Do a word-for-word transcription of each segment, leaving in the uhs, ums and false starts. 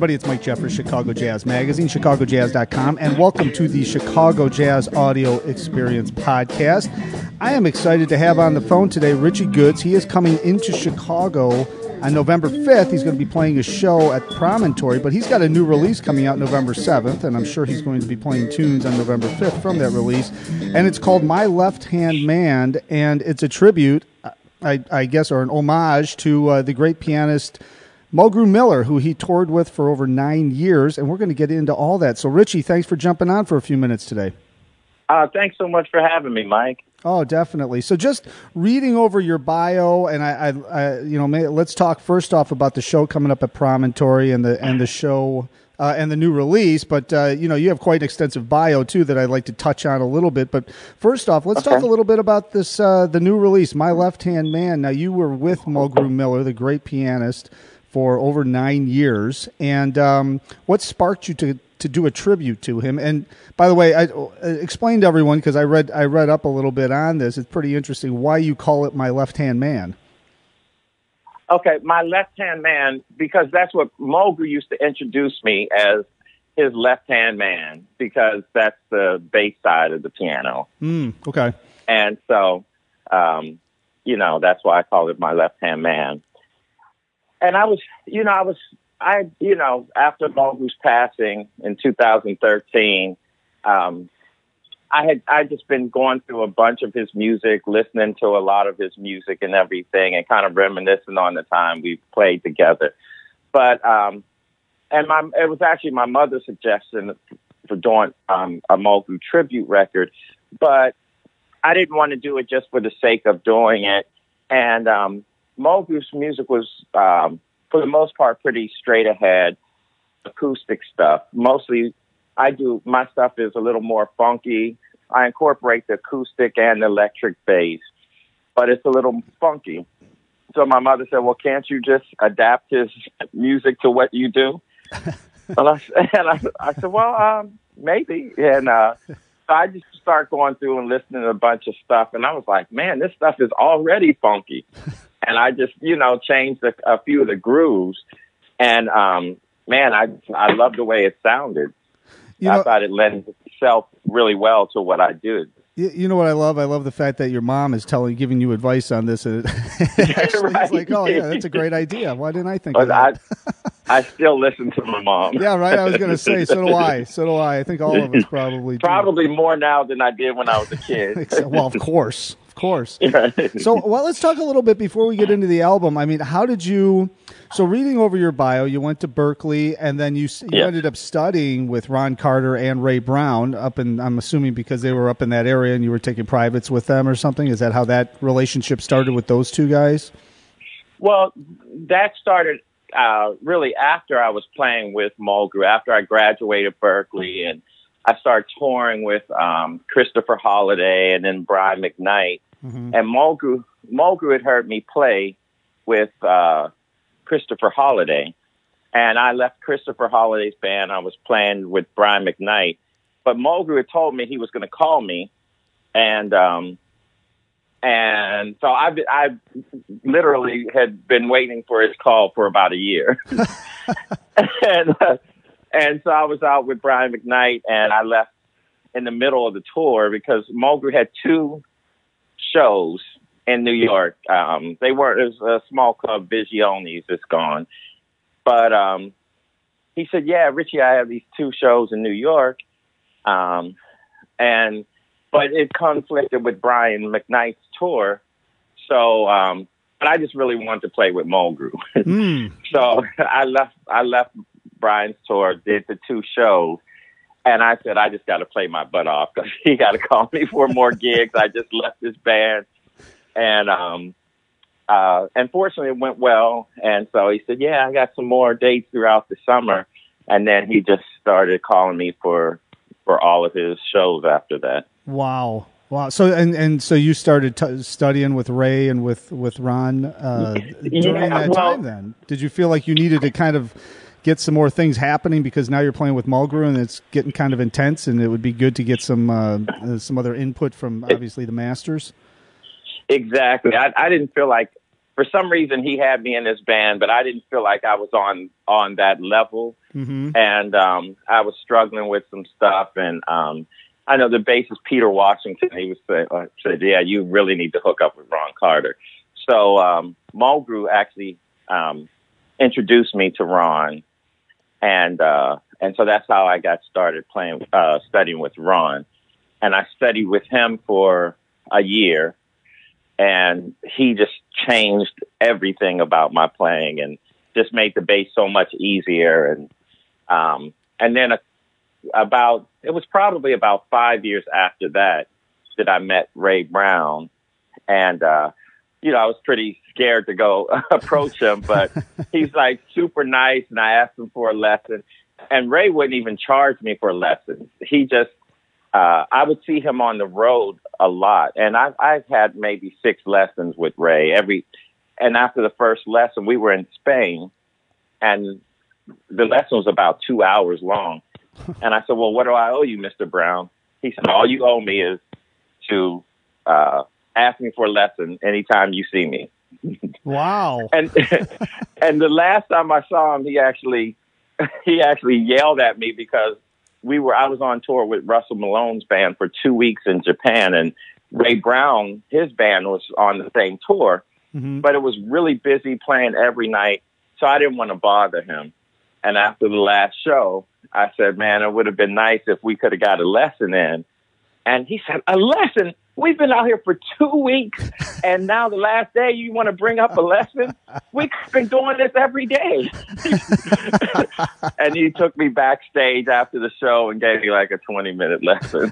everybody. It's Mike Jeffers, Chicago Jazz Magazine, chicago jazz dot com, and welcome to the Chicago Jazz Audio Experience podcast. I am excited to have on the phone today Richie Goode. He is coming into Chicago on November fifth. He's going to be playing a show at Promontory, but he's got a new release coming out November seventh, and I'm sure he's going to be playing tunes on November fifth from that release. And it's called My Left Hand Man, and it's a tribute, I, I guess, or an homage to uh, the great pianist Mulgrew Miller, who he toured with for over nine years, and we're going to get into all that. So, Richie, thanks for jumping on for a few minutes today. Uh, thanks so much for having me, Mike. Oh, definitely. So just reading over your bio, and I, I, I you know, may, let's talk first off about the show coming up at Promontory and the and the show uh, and the new release. But uh, you know, you have quite an extensive bio too that I'd like to touch on a little bit. But first off, let's okay. talk a little bit about this uh, the new release, My Left Hand Man. Now, you were with Mulgrew Miller, the great pianist, for over nine years, and um, what sparked you to to do a tribute to him? And by the way, I uh, explained to everyone, because I read I read up a little bit on this. It's pretty interesting why you call it My Left Hand Man. Okay, My Left Hand Man, because that's what Mulgrew used to introduce me as, his left hand man, because that's the bass side of the piano. Mm, okay. And so, um, you know, that's why I call it My Left Hand Man. And I was, you know, I was, I, you know, after Mulgrew's passing in two thousand thirteen, um, I had, I just been going through a bunch of his music, listening to a lot of his music and everything, and kind of reminiscing on the time we played together. But, um, and my, it was actually my mother's suggestion for doing um, a Mulgrew tribute record, but I didn't want to do it just for the sake of doing it. And, um, Mulgrew's music was, um, for the most part, pretty straight ahead, acoustic stuff. Mostly, I do, my stuff is a little more funky. I incorporate the acoustic and the electric bass, but it's a little funky. So my mother said, well, can't you just adapt his music to what you do? and I, and I, I said, well, um, maybe. And uh, so I just started going through and listening to a bunch of stuff, and I was like, man, this stuff is already funky. And I just, you know, changed a, a few of the grooves. And, um, man, I I love the way it sounded. You I know, thought it lent itself really well to what I did. You, you know what I love? I love the fact that your mom is telling, giving you advice on this. And it actually right. It's like, oh, yeah, that's a great idea. Why didn't I think but of that? I, I still listen to my mom. Yeah, right? I was going to say, so do I. So do I. I think all of us probably do. Probably more now than I did when I was a kid. Well, of course. Of course. So, well, let's talk a little bit before we get into the album. I mean, how did you, so reading over your bio, you went to Berklee, and then you, you yeah. ended up studying with Ron Carter and Ray Brown up in, I'm assuming because they were up in that area and you were taking privates with them or something. Is that how that relationship started with those two guys? Well, that started uh, really after I was playing with Mulgrew, after I graduated Berklee, and I started touring with um, Christopher Holliday and then Brian McKnight. Mm-hmm. And Mulgrew, Mulgrew had heard me play with uh, Christopher Holliday. And I left Christopher Holliday's band. I was playing with Brian McKnight. But Mulgrew had told me he was going to call me. And um, and so I, I literally had been waiting for his call for about a year. and uh, And so I was out with Brian McKnight, and I left in the middle of the tour because Mulgrew had two shows in New York. Um, they were, it was a small club, Visionis, it's gone. But um, he said, yeah, Richie, I have these two shows in New York. Um, and but it conflicted with Brian McKnight's tour. So, um, but I just really wanted to play with Mulgrew. Mm. So I left, I left Brian's tour, did the two shows, and I said, I just got to play my butt off because he got to call me for more gigs. I just left his band, and um, uh, unfortunately, it went well. And so he said, yeah, I got some more dates throughout the summer, and then he just started calling me for for all of his shows after that. Wow. Wow. So and, and so you started t- studying with Ray and with with Ron uh, during yeah, that well, time. Then did you feel like you needed to kind of get some more things happening because now you're playing with Mulgrew and it's getting kind of intense, and it would be good to get some uh, some other input from obviously the masters? Exactly. I, I didn't feel like for some reason he had me in his band, but I didn't feel like I was on on that level, mm-hmm. and um, I was struggling with some stuff. And um, I know the bassist Peter Washington, he was say, uh, said, "Yeah, you really need to hook up with Ron Carter." So um, Mulgrew actually um, introduced me to Ron, and uh, and so that's how I got started playing, uh, studying with Ron. And I studied with him for a year, and he just changed everything about my playing and just made the bass so much easier. And um, and then a, about it was probably about five years after that that I met Ray Brown, and uh, you know I was pretty scared to go approach him, but he's like super nice, and I asked him for a lesson, and Ray wouldn't even charge me for lessons. He just Uh, I would see him on the road a lot, and I've, I've had maybe six lessons with Ray every. And after the first lesson, we were in Spain, and the lesson was about two hours long. And I said, "Well, what do I owe you, Mister Brown?" He said, "All you owe me is to uh, ask me for a lesson anytime you see me." Wow! and and the last time I saw him, he actually he actually yelled at me because. We were. I was on tour with Russell Malone's band for two weeks in Japan, and Ray Brown, his band, was on the same tour, mm-hmm. but it was really busy playing every night, so I didn't want to bother him. And after the last show, I said, "Man, it would have been nice if we could have got a lesson in." And he said, "A lesson? We've been out here for two weeks, and now the last day you want to bring up a lesson? We've been doing this every day." And he took me backstage after the show and gave me like a twenty-minute lesson.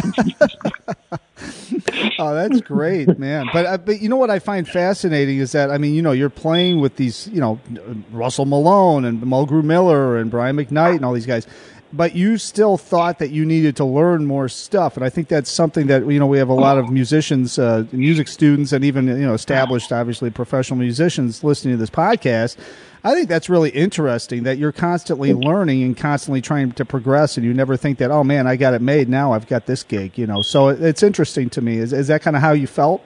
Oh, that's great, man. But uh, but you know what I find fascinating is that, I mean, you know, you're playing with these, you know, Russell Malone and Mulgrew Miller and Brian McKnight and all these guys. But you still thought that you needed to learn more stuff, and I think that's something that, you know, we have a lot of musicians, uh, music students, and even, you know, established, obviously, professional musicians listening to this podcast. I think that's really interesting that you're constantly learning and constantly trying to progress, and you never think that, oh man, I got it made, now I've got this gig, you know. So it's interesting to me. Is is that kind of how you felt?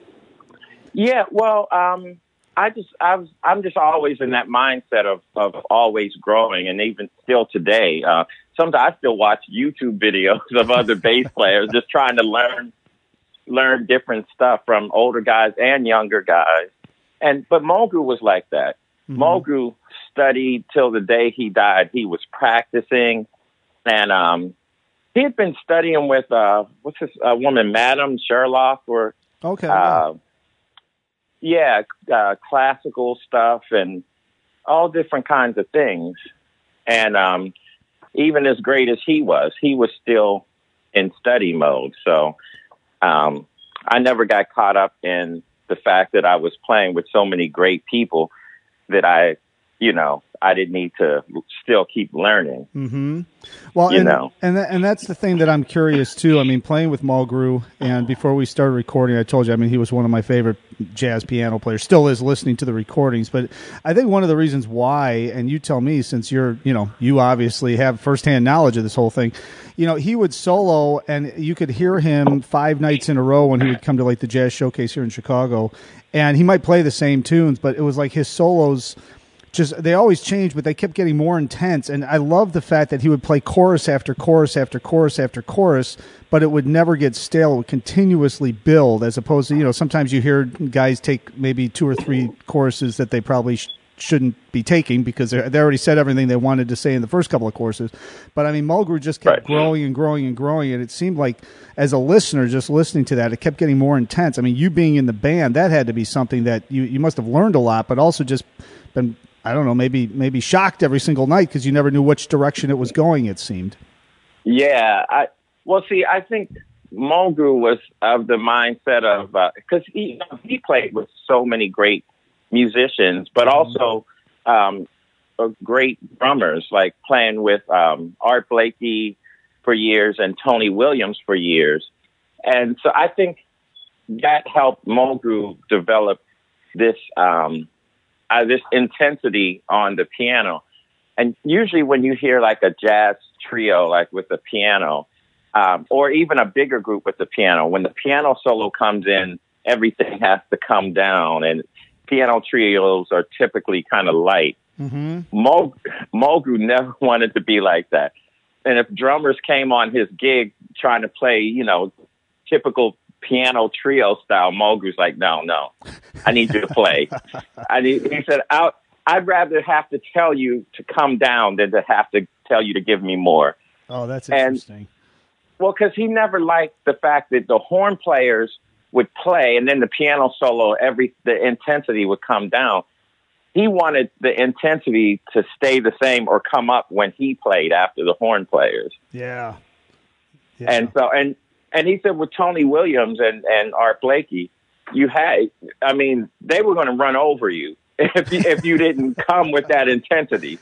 Yeah, well, um, I just, I was, I'm just always in that mindset of, of always growing, and even still today, uh, sometimes I still watch YouTube videos of other bass players, just trying to learn, learn different stuff from older guys and younger guys. And but Mulgrew was like that. Mm-hmm. Mulgrew studied till the day he died. He was practicing, and um, he had been studying with uh, what's this uh, woman, Madame Sherlock, or okay. Uh, Yeah, uh, classical stuff and all different kinds of things. And um, even as great as he was, he was still in study mode. So um, I never got caught up in the fact that I was playing with so many great people that I, you know, I didn't need to still keep learning. Mm-hmm. Well, you and, know, and th- and that's the thing that I'm curious too. I mean, playing with Mulgrew, and before we started recording, I told you, I mean, he was one of my favorite jazz piano players. Still is, listening to the recordings. But I think one of the reasons why, and you tell me, since you're, you know, you obviously have firsthand knowledge of this whole thing. You know, he would solo, and you could hear him five nights in a row when he would come to like the Jazz Showcase here in Chicago, and he might play the same tunes, but it was like his solos. Just, they always changed, but they kept getting more intense. And I love the fact that he would play chorus after chorus after chorus after chorus, but it would never get stale. It would continuously build, as opposed to, you know, sometimes you hear guys take maybe two or three choruses that they probably sh- shouldn't be taking because they already said everything they wanted to say in the first couple of courses. But I mean, Mulgrew just kept right. growing and growing and growing, and it seemed like, as a listener, just listening to that, it kept getting more intense. I mean, you being in the band, that had to be something that you, you must have learned a lot, but also just been, I don't know, maybe maybe shocked every single night because you never knew which direction it was going, it seemed. Yeah. I Well, see, I think Mulgrew was of the mindset of, because uh, he, he played with so many great musicians, but also um, uh, great drummers, like playing with um, Art Blakey for years and Tony Williams for years. And so I think that helped Mulgrew develop this um Uh, this intensity on the piano. And usually when you hear like a jazz trio, like with the piano, um, or even a bigger group with the piano, when the piano solo comes in, everything has to come down. And piano trios are typically kind of light. Mm-hmm. Mo- Mulgrew never wanted to be like that. And if drummers came on his gig trying to play, you know, typical piano trio style, Mulgrew's like, no, no, I need you to play. I need, he said, I'll, I'd rather have to tell you to come down than to have to tell you to give me more. Oh, that's interesting. And, well, because he never liked the fact that the horn players would play and then the piano solo, every the intensity would come down. He wanted the intensity to stay the same or come up when he played after the horn players. Yeah. yeah. And so, and, and he said with Tony Williams and, and Art Blakey, you had, I mean, they were going to run over you if you, if you didn't come with that intensity.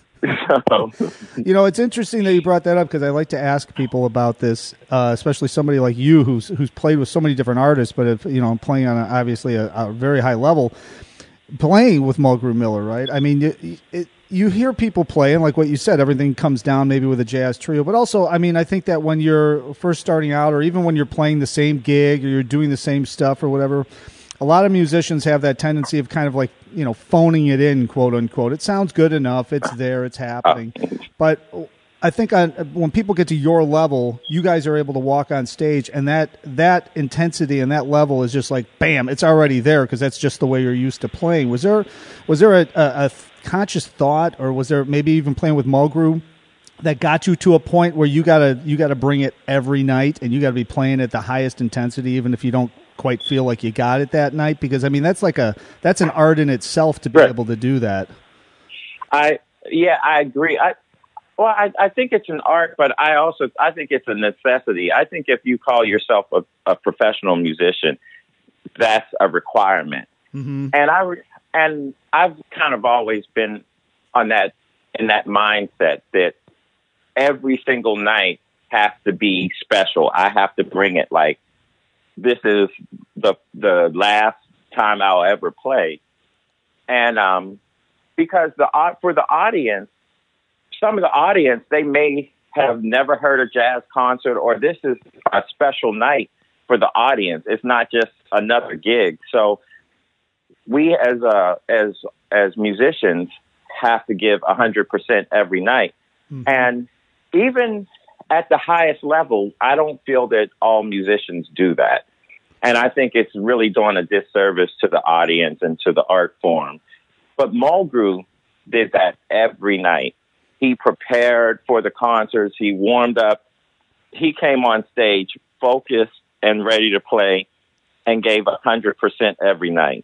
So. You know, it's interesting that you brought that up because I like to ask people about this, uh, especially somebody like you who's who's played with so many different artists, but if you know, playing on a, obviously a, a very high level, playing with Mulgrew Miller, right? I mean, you, it, you hear people play, and like what you said, everything comes down maybe with a jazz trio, but also, I mean, I think that when you're first starting out, or even when you're playing the same gig or you're doing the same stuff or whatever, a lot of musicians have that tendency of kind of like, you know, phoning it in, quote unquote. It sounds good enough. It's there. It's happening. But I think on, when people get to your level, you guys are able to walk on stage, and that that intensity and that level is just like, bam, it's already there because that's just the way you're used to playing. Was there was there a, a, a conscious thought, or was there maybe even playing with Mulgrew that got you to a point where you gotta you gotta bring it every night and you gotta be playing at the highest intensity, even if you don't quite feel like you got it that night? Because I mean, that's like a that's an art in itself to be right. able to do that. I yeah, I agree. I well, I, I think it's an art, but I also I think it's a necessity. I think if you call yourself a, a professional musician, that's a requirement. Mm-hmm. And I and I've kind of always been on that in that mindset that every single night has to be special. I have to bring it like, this is the the last time I'll ever play. And um, because the for the audience, some of the audience, they may have never heard a jazz concert, or this is a special night for the audience. It's not just another gig. So we as uh, as as musicians have to give one hundred percent every night. Mm-hmm. And even at the highest level, I don't feel that all musicians do that. And I think it's really doing a disservice to the audience and to the art form. But Mulgrew did that every night. He prepared for the concerts. He warmed up. He came on stage focused and ready to play and gave one hundred percent every night.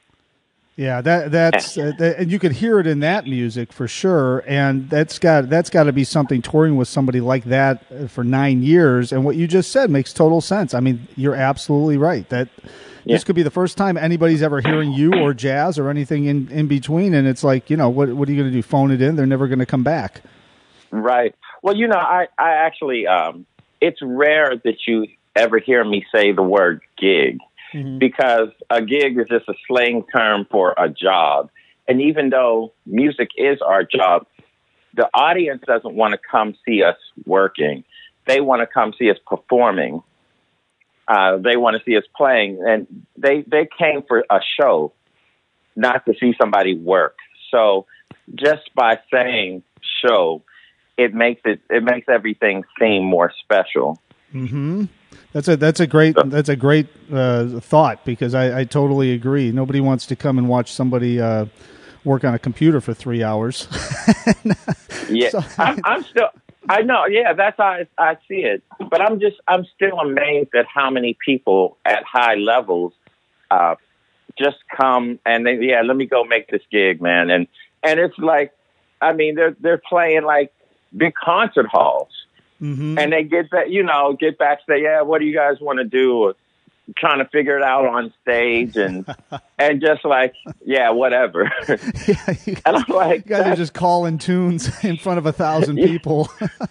Yeah, that that's uh, that, and you could hear it in that music for sure. And that's got that's got to be something, touring with somebody like that for nine years. And what you just said makes total sense. I mean, you're absolutely right. That yeah. This could be the first time anybody's ever hearing you or jazz or anything in, in between. And it's like, you know, what what are you going to do? Phone it in? They're never going to come back. Right. Well, you know, I I actually um, it's rare that you ever hear me say the word gig. Mm-hmm. Because a gig is just a slang term for a job. And even though music is our job, the audience doesn't want to come see us working. They want to come see us performing. Uh, they want to see us playing. And they, they came for a show, not to see somebody work. So just by saying show, it makes it, it makes everything seem more special. Mm-hmm. That's a that's a great that's a great uh, thought, because I, I totally agree. Nobody wants to come and watch somebody uh, work on a computer for three hours. yeah, so, I'm, I'm still. I know. Yeah, that's how I, I see it. But I'm just I'm still amazed at how many people at high levels uh, just come and they yeah let me go make this gig, man. And and it's like, I mean, they're they're playing like big concert halls. Mm-hmm. And they get back, you know, get back, say, yeah, what do you guys want to do? Or trying to figure it out on stage, and and just like, yeah, whatever. Yeah, you guys, and I'm like, you guys are just calling tunes in front of a thousand people.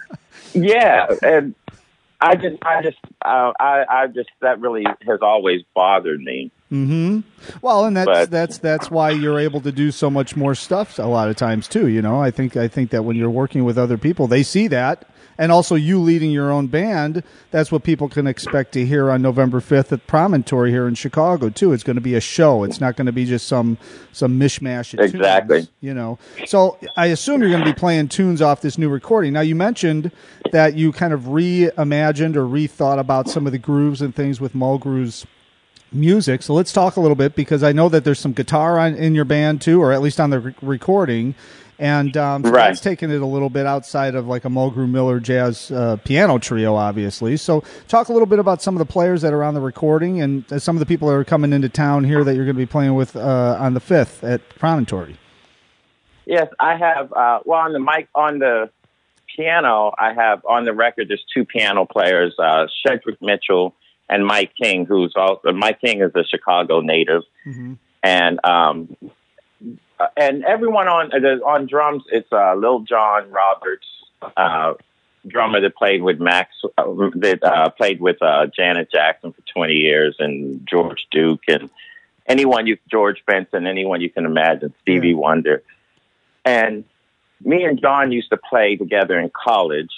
Yeah, and I just, I just, uh, I, I just, that really has always bothered me. Mm-hmm. Well, and that's but, that's that's why you're able to do so much more stuff a lot of times too. You know, I think I think that when you're working with other people, they see that, and also you leading your own band. That's what people can expect to hear on November fifth at Promontory here in Chicago too. It's going to be a show. It's not going to be just some some mishmash of exactly. tunes, you know. So I assume you're going to be playing tunes off this new recording. Now you mentioned that you kind of reimagined or rethought about some of the grooves and things with Mulgrew's music. So let's talk a little bit, because I know that there's some guitar on, in your band too, or at least on the re- recording. And um, so right. that's taking it a little bit outside of like a Mulgrew Miller jazz uh, piano trio, obviously. So talk a little bit about some of the players that are on the recording and uh, some of the people that are coming into town here that you're going to be playing with uh, on the fifth at Promontory. Yes, I have. Uh, well, on the mic, on the piano, I have on the record. There's two piano players, uh, Shedrick Mitchell and Mike King, who's also Mike King is a Chicago native, mm-hmm. and um, and everyone on on drums. It's uh, Lil John Roberts, uh, drummer that played with Max, uh, that uh, played with uh, Janet Jackson for twenty years, and George Duke, and anyone you George Benson, anyone you can imagine, Stevie mm-hmm. Wonder, and me and John used to play together in college,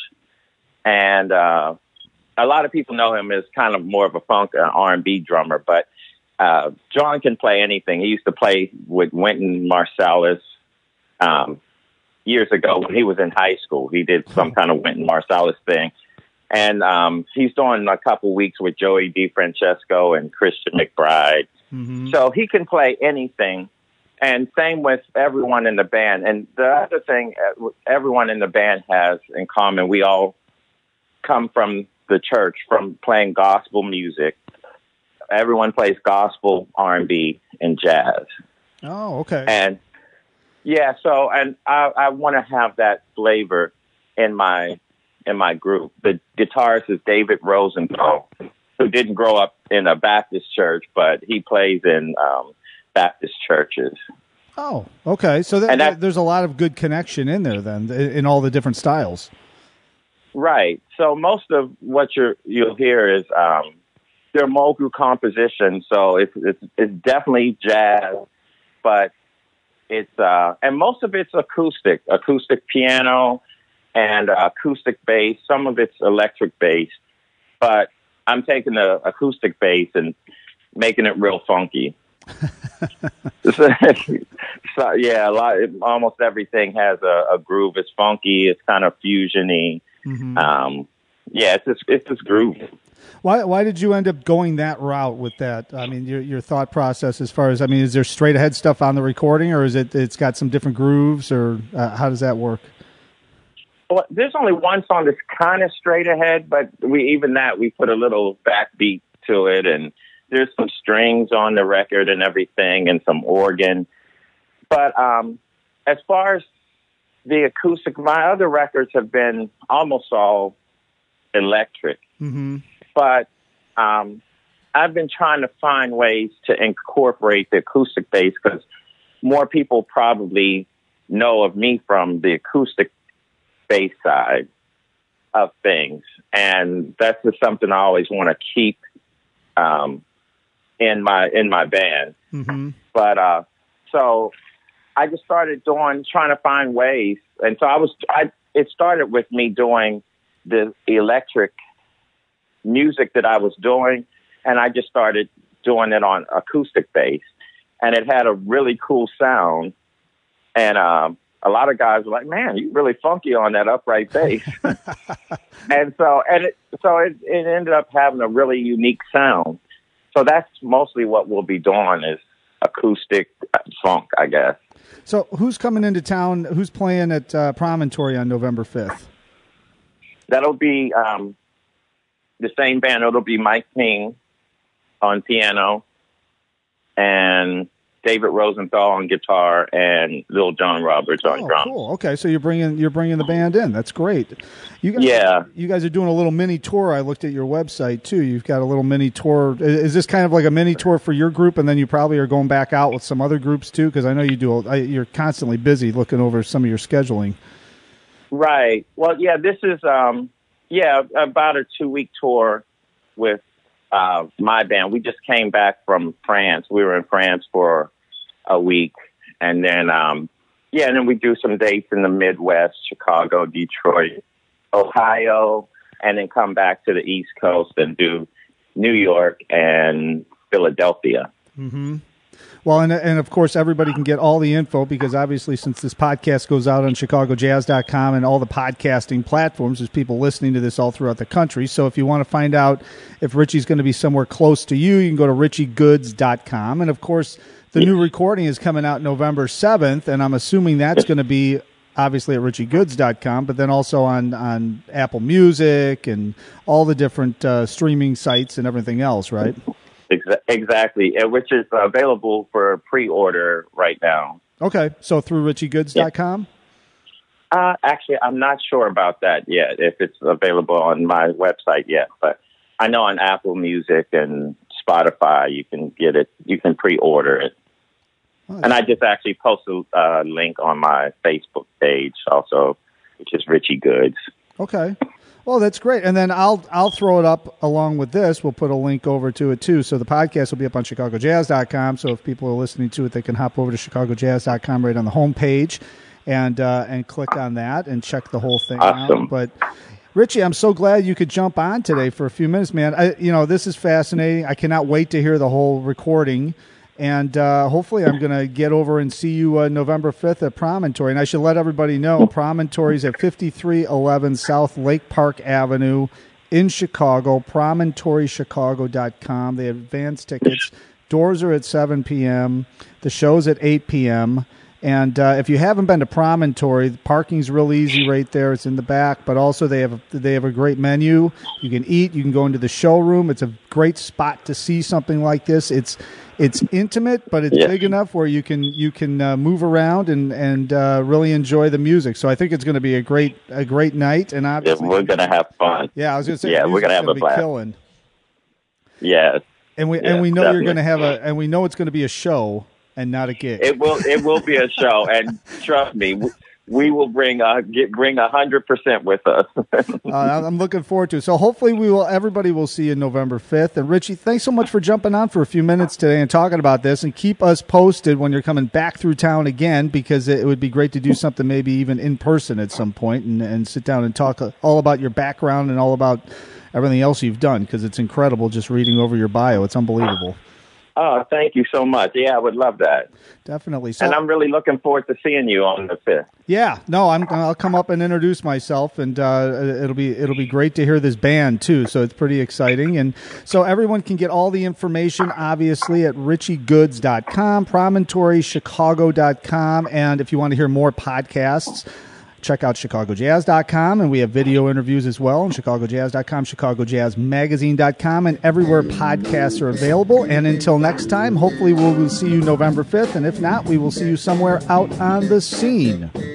and. Uh, A lot of people know him as kind of more of a funk uh, R and B drummer, but uh, John can play anything. He used to play with Wynton Marsalis um, years ago when he was in high school. He did some kind of Wynton Marsalis thing. And um, he's doing a couple weeks with Joey DeFrancesco and Christian McBride. Mm-hmm. So he can play anything. And same with everyone in the band. And the other thing everyone in the band has in common, we all come from the church, from playing gospel music. Everyone plays gospel, R and B, and jazz. Oh, okay. And yeah, so and I, I want to have that flavor in my in my group. The guitarist is David Rosenthal, who didn't grow up in a Baptist church, but he plays in um, Baptist churches. Oh, okay. So that, that, there's a lot of good connection in there then, in all the different styles. Right. So most of what you're, you'll hear is um, they're Mulgrew compositions. So it's, it's it's definitely jazz, but it's uh, and most of it's acoustic, acoustic piano, and uh, acoustic bass. Some of it's electric bass, but I'm taking the acoustic bass and making it real funky. So yeah, a lot. Almost everything has a, a groove. It's funky. It's kind of fusiony. Mm-hmm. Um, yeah, it's just, it's just groove. Why why did you end up going that route with that? I mean, your your thought process as far as, I mean, is there straight ahead stuff on the recording, or is it it's got some different grooves, or uh, how does that work? Well, there's only one song that's kind of straight ahead, but we even that we put a little backbeat to it, and there's some strings on the record and everything, and some organ. But um, as far as the acoustic, my other records have been almost all electric. Mm-hmm. But um, I've been trying to find ways to incorporate the acoustic bass, because more people probably know of me from the acoustic bass side of things. And that's just something I always want to keep um, in my in my band. Mm-hmm. But uh, so... I just started doing, trying to find ways. And so I was, I, it started with me doing the electric music that I was doing. And I just started doing it on acoustic bass, and it had a really cool sound. And, um, a lot of guys were like, man, you really funky on that upright bass. and so, and it, so it, it ended up having a really unique sound. So that's mostly what we'll be doing, is acoustic funk, I guess. So who's coming into town? Who's playing at uh, Promontory on November fifth? That'll be um, the same band. It'll be Mike King on piano, and David Rosenthal on guitar, and Lil John Roberts on oh, drums. Cool. Okay, so you're bringing you're bringing the band in. That's great. You guys, yeah. You guys are doing a little mini tour. I looked at your website too. You've got a little mini tour. Is this kind of like a mini tour for your group, and then you probably are going back out with some other groups too? Because I know you do. A, you're constantly busy looking over some of your scheduling. Right. Well, yeah. This is um, yeah about a two week tour with uh, my band, we just came back from France. We were in France for a week. And then, um, yeah, and then we do some dates in the Midwest, Chicago, Detroit, Ohio, and then come back to the East Coast and do New York and Philadelphia. Mm-hmm. Well, and, and of course, everybody can get all the info because obviously since this podcast goes out on Chicago Jazz dot com and all the podcasting platforms, there's people listening to this all throughout the country. So if you want to find out if Richie's going to be somewhere close to you, you can go to Richie Goods dot com. And, of course, the new recording is coming out November seventh, and I'm assuming that's going to be obviously at Richie Goods dot com, but then also on, on Apple Music and all the different uh, streaming sites and everything else, right? Exactly, which is available for pre-order right now. Okay, so through Richie Goods dot com? Yeah. Uh, actually, I'm not sure about that yet, if it's available on my website yet. But I know on Apple Music and Spotify, you can get it, you can pre-order it. Oh, and I just actually posted a link on my Facebook page also, which is Richie Goods. Okay. Well, that's great. And then I'll I'll throw it up along with this. We'll put a link over to it, too. So the podcast will be up on Chicago Jazz dot com. So if people are listening to it, they can hop over to Chicago Jazz dot com right on the homepage and, uh, and click on that and check the whole thing awesome. out. But, Richie, I'm so glad you could jump on today for a few minutes, man. I, you know, this is fascinating. I cannot wait to hear the whole recording. And uh, hopefully I'm going to get over and see you uh, November fifth at Promontory. And I should let everybody know, Promontory's at fifty-three eleven South Lake Park Avenue in Chicago, promontory chicago dot com. They have advance tickets. Doors are at seven p.m. The show's at eight p.m. And uh, if you haven't been to Promontory, the parking's real easy right there. It's in the back, but also they have a, they have a great menu. You can eat. You can go into the showroom. It's a great spot to see something like this. It's it's intimate, but it's yeah. big enough where you can you can uh, move around and and uh, really enjoy the music. So I think it's going to be a great a great night. And obviously, yeah, we're going to have fun. Yeah, I was going to say, yeah, we're going to have a blast. Killing. Yeah, and we yeah, and we know definitely. you're going to have a and we know it's going to be a show. And not a gig. It will. It will be a show, and trust me, we, we will bring a get bring a hundred percent with us. uh, I'm looking forward to it. So hopefully we will. Everybody will see you November fifth. And Richie, thanks so much for jumping on for a few minutes today and talking about this. And keep us posted when you're coming back through town again, because it would be great to do something maybe even in person at some point and, and sit down and talk all about your background and all about everything else you've done, because it's incredible just reading over your bio. It's unbelievable. Oh, thank you so much. Yeah, I would love that. Definitely. So, and I'm really looking forward to seeing you on the fifth. Yeah, no, I'm, I'll come up and introduce myself, and uh, it'll be it'll be great to hear this band too. So it's pretty exciting, and so everyone can get all the information obviously at Richie Goods dot com, promontory chicago dot com, and if you want to hear more podcasts, check out Chicago Jazz dot com, and we have video interviews as well on Chicago Jazz dot com, Chicago Jazz Magazine dot com, and everywhere podcasts are available. And until next time, hopefully we'll see you November fifth, and if not, we will see you somewhere out on the scene.